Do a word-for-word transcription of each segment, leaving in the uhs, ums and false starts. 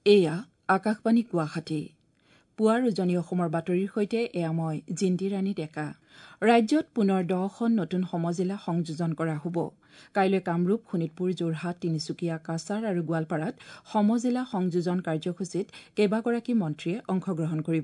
এয়া আকাশবাণী গুৱাহাটী পুৱাৰ উজনি অসমৰ বাতৰিৰ সৈতে এয়া মই জিন্তি ৰাণী ডেকা। ৰাজ্যত পুনৰ দহখন নতুন সমজিলা সংযোজন কৰা হ'ব। কাইলৈ কামৰূপ, শোণিতপুৰ, যোৰহাট, তিনিচুকীয়া, কাছাৰ আৰু গোৱালপাৰাত সমজিলা সংযোজন কাৰ্যসূচীত কেইবাগৰাকী মন্ত্ৰীয়ে অংশগ্ৰহণ কৰিব।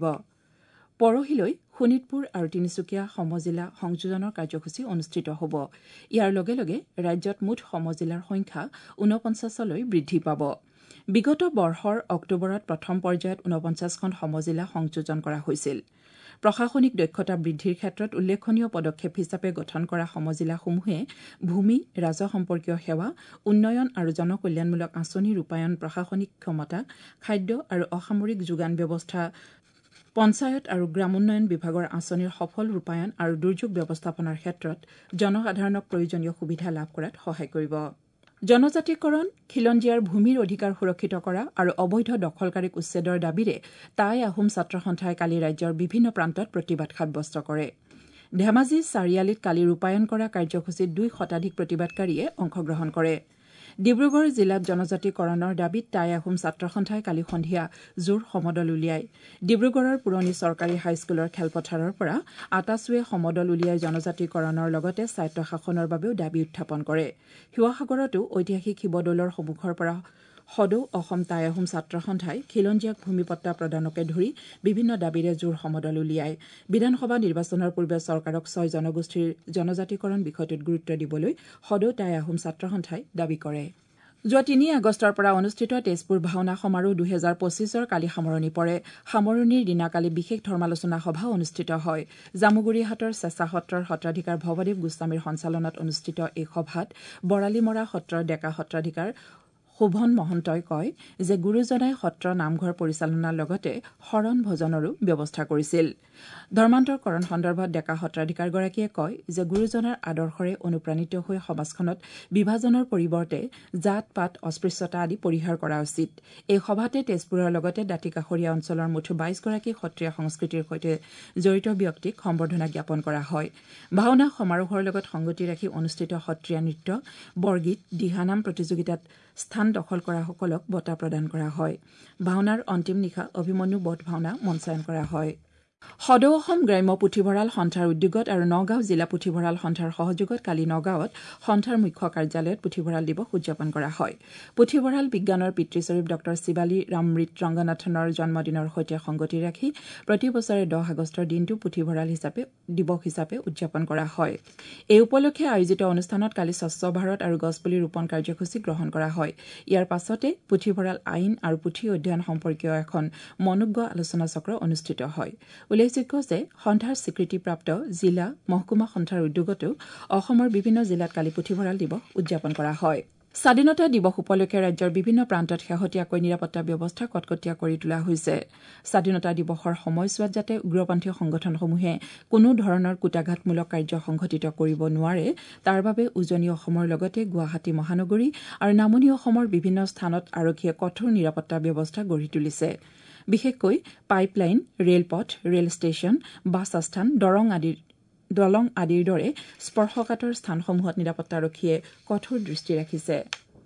পৰহিলৈ শোণিতপুৰ আৰু তিনিচুকীয়া সমজিলা সংযোজনৰ কাৰ্যসূচী অনুষ্ঠিত হ'ব। ইয়াৰ লগে লগে ৰাজ্যত মুঠ সমজিলাৰ সংখ্যা ঊনপঞ্চাছলৈ বৃদ্ধি পাব। বিগত বৰ্ষৰ অক্টোবৰত প্ৰথম পৰ্যায়ত ঊনপঞ্চাছখন সমজিলা সংযোজন কৰা হৈছিল। প্ৰশাসনিক দক্ষতা বৃদ্ধিৰ ক্ষেত্ৰত উল্লেখনীয় পদক্ষেপ হিচাপে গঠন কৰা সমজিলাসমূহে ভূমি, ৰাজহ সম্পৰ্কীয় সেৱা, উন্নয়ন আৰু জনকল্যাণমূলক আঁচনি ৰূপায়ণ, প্ৰশাসনিক ক্ষমতা, খাদ্য আৰু অসামৰিক যোগান ব্যৱস্থা, পঞ্চায়ত আৰু গ্ৰামোন্নয়ন বিভাগৰ আঁচনিৰ সফল ৰূপায়ণ আৰু দুৰ্যোগ ব্যৱস্থাপনাৰ ক্ষেত্ৰত জনসাধাৰণক প্ৰয়োজনীয় সুবিধা লাভ কৰাত সহায় কৰিব। জনজাতিকৰণ, খিলঞ্জীয়াৰ ভূমিৰ অধিকাৰ সুৰক্ষিত কৰা আৰু অবৈধ দখলকাৰীক উচ্ছেদৰ দাবীৰে টাই আহোম ছাত্ৰ সন্থাই কালি ৰাজ্যৰ বিভিন্ন প্ৰান্তত প্ৰতিবাদ সাব্যস্ত কৰে। ধেমাজি চাৰিআলিত কালি ৰূপায়ণ কৰা কাৰ্যসূচীত দুই শতাধিক প্ৰতিবাদকাৰীয়ে অংশগ্ৰহণ কৰে। ডিব্ৰুগড় জিলাত জনজাতিকৰণৰ দাবীত টাই আহোম ছাত্ৰ সন্থাই কালি সন্ধিয়া জোৰ সমদল উলিয়ায়। ডিব্ৰুগড়ৰ পুৰণি চৰকাৰী হাইস্কুলৰ খেলপথাৰৰ পৰা আটাচুৱে সমদল উলিয়াই জনজাতিকৰণৰ লগতে স্বায়ত্তশাসনৰ বাবেও দাবী উত্থাপন কৰে। শিৱসাগৰতো ঐতিহাসিক শিৱদৌলৰ সন্মুখৰ পৰা সদৌ অসম টাই আহোম ছাত্ৰ সন্থাই খিলঞ্জীয়াক ভূমিপট্টা প্ৰদানকে ধৰি বিভিন্ন দাবীৰে জোৰ সমদল উলিয়ায়। বিধানসভা নিৰ্বাচনৰ পূৰ্বে চৰকাৰক ছয় জনগোষ্ঠীৰ জনজাতিকৰণ বিষয়টোত গুৰুত্ব দিবলৈ সদৌ টাই আহোম ছাত্ৰ সন্থাই দাবী কৰে। যোৱা তিনি আগষ্টৰ পৰা অনুষ্ঠিত তেজপুৰ ভাওনা সমাৰোহ দুহেজাৰ পঁচিছৰ কালি সামৰণি পৰে। সামৰণিৰ দিনা কালি বিশেষ ধৰ্মালোচনা সভা অনুষ্ঠিত হয়। জামুগুৰিহাটৰ চেঁচা সত্ৰৰ সত্ৰাধিকাৰ ভৱদেৱ গোস্বামীৰ সঞ্চালনাত অনুষ্ঠিত এই সভাত বৰালিমৰা সত্ৰৰ ডেকা সত্ৰাধিকাৰ শোভন মহন্তই কয় যে গুৰুজনাই সত্ৰ নামঘৰ পৰিচালনাৰ লগতে শৰণ ভজনৰো ব্যৱস্থা কৰিছিল। ধৰ্মান্তৰকৰণ সন্দৰ্ভত ডেকা সত্ৰাধিকাৰগৰাকীয়ে কয় যে গুৰুজনাৰ আদৰ্শৰে অনুপ্ৰাণিত হৈ সমাজখনত বিভাজনৰ পৰিৱৰ্তে জাত পাত অস্পৃশ্যতা আদি পৰিহাৰ কৰা উচিত। এই সভাতে তেজপুৰৰ লগতে দাঁতিকাষৰীয়া অঞ্চলৰ মুঠ বাইছগৰাকী সত্ৰীয়া সংস্কৃতিৰ সৈতে জড়িত ব্যক্তিক সম্বৰ্ধনা জ্ঞাপন কৰা হয়। ভাওনা সমাৰোহৰ লগত সংগতি ৰাখি অনুষ্ঠিত সত্ৰীয়া নৃত্য, বৰগীত, দিহানাম প্ৰতিযোগিতাত স্থান দখল কৰাসকলক বঁটা প্ৰদান কৰা হয়। ভাওনাৰ অন্তিম নিশা অভিমন্যু বধ ভাওনা মঞ্চায়ন কৰা হয়। সদৌ অসম গ্ৰাম্য পুথিভঁৰাল সন্থাৰ উদ্যোগত আৰু নগাঁও জিলা পুথিভঁৰাল সন্থাৰ সহযোগত কালি নগাঁৱত সন্থাৰ মুখ্য কাৰ্যালয়ত পুথিভঁৰাল দিৱস উদযাপন কৰা হয়। পুথিভঁৰাল বিজ্ঞানৰ পিতৃস্বৰূপ ডক্টৰ শিৱালী ৰামমৃত ৰংগনাথনৰ জন্মদিনৰ সৈতে সংগতি ৰাখি প্ৰতি বছৰে দহ আগষ্টৰ দিনটো পুথিভঁৰাল হিচাপে দিৱস হিচাপে উদযাপন কৰা হয়। এই উপলক্ষে আয়োজিত অনুষ্ঠানত কালি স্বচ্ছ ভাৰত আৰু গছপুলি ৰোপণ কাৰ্যসূচী গ্ৰহণ কৰা হয়। ইয়াৰ পাছতে পুথিভঁৰাল আইন আৰু পুথি অধ্যয়ন সম্পৰ্কীয় এখন মনোজ্ঞ আলোচনা চক্ৰ অনুষ্ঠিত হয়। উল্লেখযোগ্য যে সন্থাৰ স্বীকৃতিপ্ৰাপ্ত জিলা মহকুমা সন্থাৰ উদ্যোগতো অসমৰ বিভিন্ন জিলাত কালি পুথিভঁৰাল দিৱস উদযাপন কৰা হয়। স্বাধীনতা দিৱস উপলক্ষে ৰাজ্যৰ বিভিন্ন প্ৰান্তত শেহতীয়াকৈ নিৰাপত্তা ব্যৱস্থা কটকটীয়া কৰি তোলা হৈছে। স্বাধীনতা দিৱসৰ সময়ছোৱাত যাতে উগ্ৰপন্থী সংগঠনসমূহে কোনো ধৰণৰ কূটাঘাতমূলক কাৰ্য সংঘটিত কৰিব নোৱাৰে তাৰ বাবে উজনি অসমৰ লগতে গুৱাহাটী মহানগৰী আৰু নামনি অসমৰ বিভিন্ন স্থানত আৰক্ষীয়ে কঠোৰ নিৰাপত্তা ব্যৱস্থা গঢ়ি তুলিছে। বিশেষকৈ পাইপলাইন, ৰেলপথ, ৰেল ষ্টেচন, বাছ আস্থান, দৰং আদিৰ দলং আদিৰ দৰে স্পৰ্শকাতৰ স্থানসমূহত নিৰাপত্তাৰক্ষীয়ে কঠোৰ দৃষ্টি ৰাখিছে।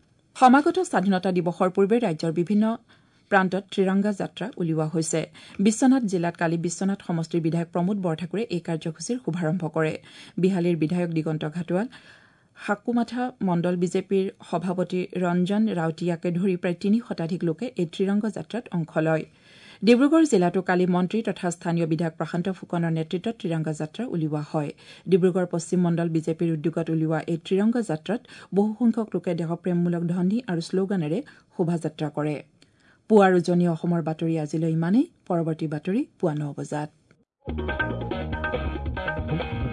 সমাগত স্বাধীনতা দিৱসৰ পূৰ্বে ৰাজ্যৰ বিভিন্ন প্ৰান্তত ত্ৰিৰংগা যাত্ৰা উলিওৱা হৈছে। বিশ্বনাথ জিলাত কালি বিশ্বনাথ সমষ্টিৰ বিধায়ক প্ৰমোদ বৰঠাকুৰে এই কাৰ্যসূচীৰ শুভাৰম্ভ কৰে। বিহালীৰ বিধায়ক দিগন্ত ঘাটোৱাল, সাকুমাথা মণ্ডল বিজেপিৰ সভাপতি ৰঞ্জন ৰাউতিয়াকে ধৰি প্ৰায় তিনি শতাধিক লোকে এই ত্ৰিৰংগ যাত্ৰাত অংশ লয়। ডিব্ৰুগড় জিলাতো কালি মন্ত্ৰী তথা স্থানীয় বিধায়ক প্ৰশান্ত ফুকনৰ নেতৃত্বত ত্ৰিৰংগা যাত্ৰা উলিওৱা হয়। ডিব্ৰুগড় পশ্চিম মণ্ডল বিজেপিৰ উদ্যোগত উলিওৱা এই ত্ৰিৰংগ যাত্ৰাত বহুসংখ্যক লোকে দেশপ্ৰেমমূলক ধ্বনি আৰু শ্লোগানেৰে শোভাযাত্ৰা কৰে। পুৱাৰ উজনি অসমৰ বাতৰি আজিলৈ ইমানেই। পৰৱৰ্তী বাতৰি পুৱা ন বজাত।